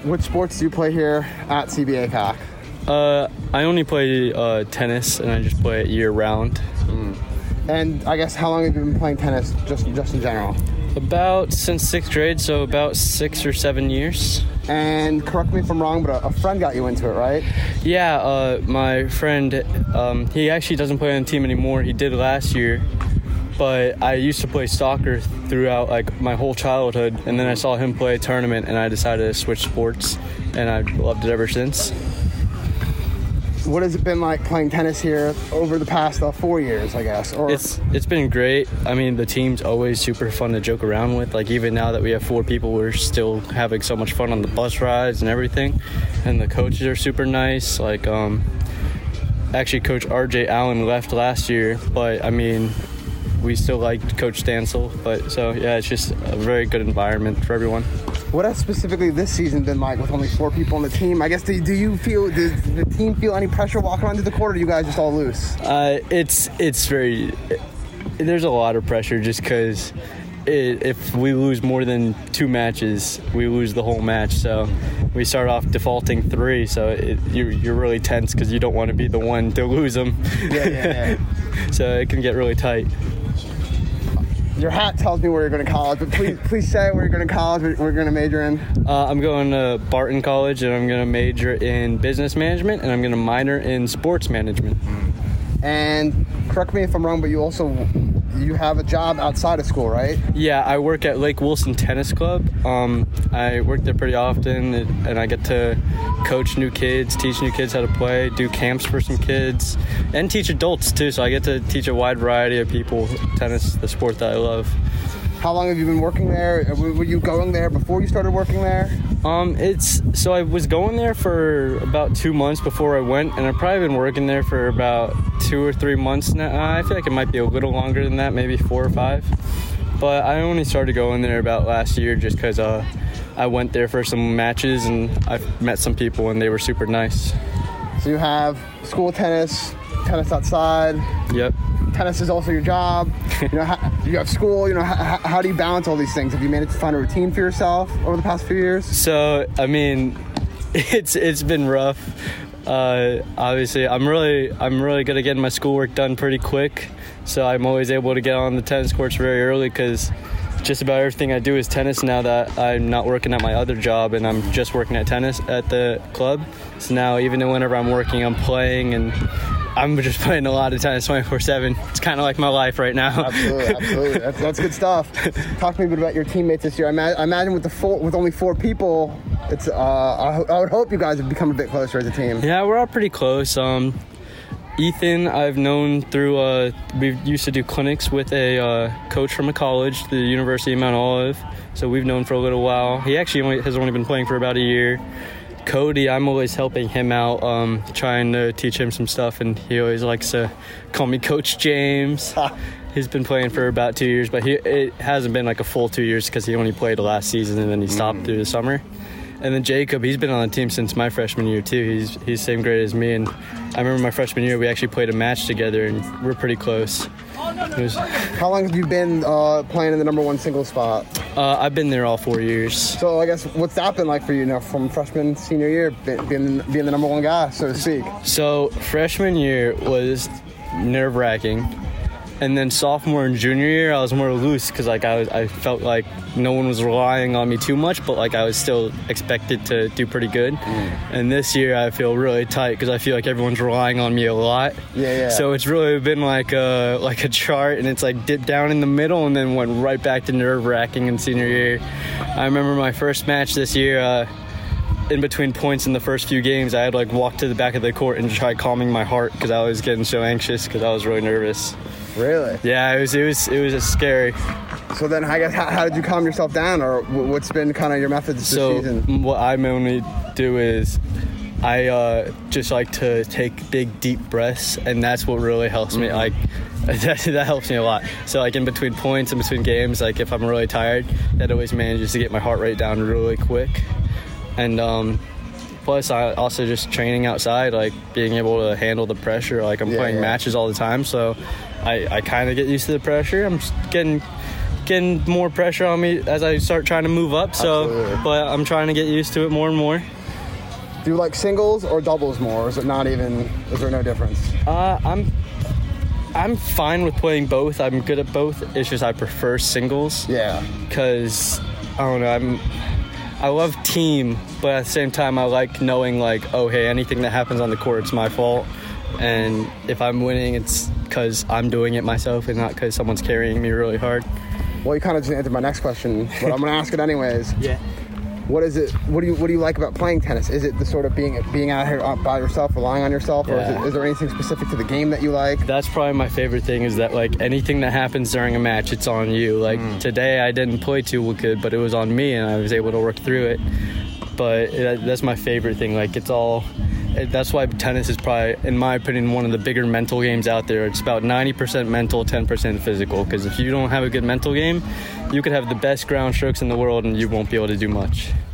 What sports do you play here at CBA COC? I only play tennis, and I just play it year-round. And I guess how long have you been playing tennis, just in general? About since 6th grade, so about 6 or 7 years. And correct me if I'm wrong, but a friend got you into it, right? Yeah, my friend, he actually doesn't play on the team anymore. He did last year. But I used to play soccer throughout like my whole childhood, and then I saw him play a tournament, and I decided to switch sports, and I've loved it ever since. What has it been like playing tennis here over the past 4 years, I guess? Or It's been great. I mean, the team's always super fun to joke around with. Like, even now that we have 4 people, we're still having so much fun on the bus rides and everything. And the coaches are super nice. Like, actually, Coach R.J. Allen left last year, but, I mean, we still like Coach Stansel. But, so, yeah, it's just a very good environment for everyone. What has specifically this season been like with only 4 people on the team? I guess, does the team feel any pressure walking onto the court, or are you guys just all loose? There's a lot of pressure just because if we lose more than 2 matches, we lose the whole match. So we start off defaulting 3, so you're really tense because you don't want to be the one to lose them. Yeah. So it can get really tight. Your hat tells me where you're going to college, but please say where you're going to college, we're going to major in. I'm going to Barton College, and I'm going to major in business management, and I'm going to minor in sports management. And correct me if I'm wrong, but you have a job outside of school, right? Yeah, I work at Lake Wilson Tennis Club. I work there pretty often, and I get to coach new kids, teach new kids how to play, do camps for some kids, and teach adults too. So I get to teach a wide variety of people tennis, the sport that I love. How long have you been working there? Were you going there before you started working there? So I was going there for about 2 months before I went, and I've probably been working there for about 2 or 3 months now. I feel like it might be a little longer than that, maybe 4 or 5. But I only started going there about last year just because I went there for some matches, and I met some people, and they were super nice. So you have school tennis outside. Yep. Tennis is also your job. You have school. How do you balance all these things? Have you managed to find a routine for yourself over the past few years? So, I mean, it's been rough. Obviously, I'm really good at getting my schoolwork done pretty quick. So I'm always able to get on the tennis courts very early because just about everything I do is tennis now that I'm not working at my other job, and I'm just working at tennis at the club. So now even whenever I'm working, I'm playing, and I'm just playing a lot of tennis 24/7. It's kind of like my life right now. Absolutely. That's good stuff. Talk to me a bit about your teammates this year. I imagine with only 4 people, it's I would hope you guys have become a bit closer as a team. Yeah, we're all pretty close. Ethan, I've known through, we used to do clinics with a coach from a college, the University of Mount Olive. So we've known for a little while. He actually has only been playing for about a year. Cody, I'm always helping him out, trying to teach him some stuff, and he always likes to call me Coach James. He's been playing for about 2 years, but it hasn't been like a full 2 years because he only played the last season, and then he stopped through the summer. And then Jacob, he's been on the team since my freshman year too. He's same grade as me, and I remember my freshman year we actually played a match together, and we're pretty close. How long have you been playing in the number 1 single spot? I've been there all 4 years. So I guess what's that been like for you from freshman, senior year, being the number 1 guy, so to speak? So freshman year was nerve-wracking. And then sophomore and junior year, I was more loose because I felt like no one was relying on me too much, but like I was still expected to do pretty good. And this year, I feel really tight because I feel like everyone's relying on me a lot. Yeah. So it's really been like a chart, and it's like dipped down in the middle and then went right back to nerve-wracking in senior year. I remember my first match this year. In between points in the first few games, I had like walk to the back of the court and try calming my heart because I was getting so anxious because I was really nervous. Really? Yeah, it was scary. So then, I guess, how did you calm yourself down, or what's been kind of your methods this season? So what I mainly do is I just like to take big, deep breaths, and that's what really helps me. Like that helps me a lot. So like in between points, in between games, like if I'm really tired, that always manages to get my heart rate down really quick. And plus, I also just training outside, like being able to handle the pressure. Like I'm playing matches all the time, so I kind of get used to the pressure. I'm just getting getting more pressure on me as I start trying to move up. So, Absolutely. but I'm trying to get used to it more and more. Do you like singles or doubles more? Or is it not even? Is there no difference? I'm fine with playing both. I'm good at both. It's just I prefer singles. Yeah. Because I don't know. I love team, but at the same time, I like knowing like, oh hey, anything that happens on the court, it's my fault. And if I'm winning, it's because I'm doing it myself and not because someone's carrying me really hard. Well, you kind of just answered my next question, but I'm going to ask it anyways. Yeah. What is it? What do you like about playing tennis? Is it the sort of being out here by yourself, relying on yourself, or is there anything specific to the game that you like? That's probably my favorite thing. Is that like anything that happens during a match, it's on you. Like today, I didn't play too good, but it was on me, and I was able to work through it. But that's my favorite thing. Like it's all. That's why tennis is probably, in my opinion, one of the bigger mental games out there. It's about 90% mental, 10% physical. Because if you don't have a good mental game, you could have the best ground strokes in the world and you won't be able to do much.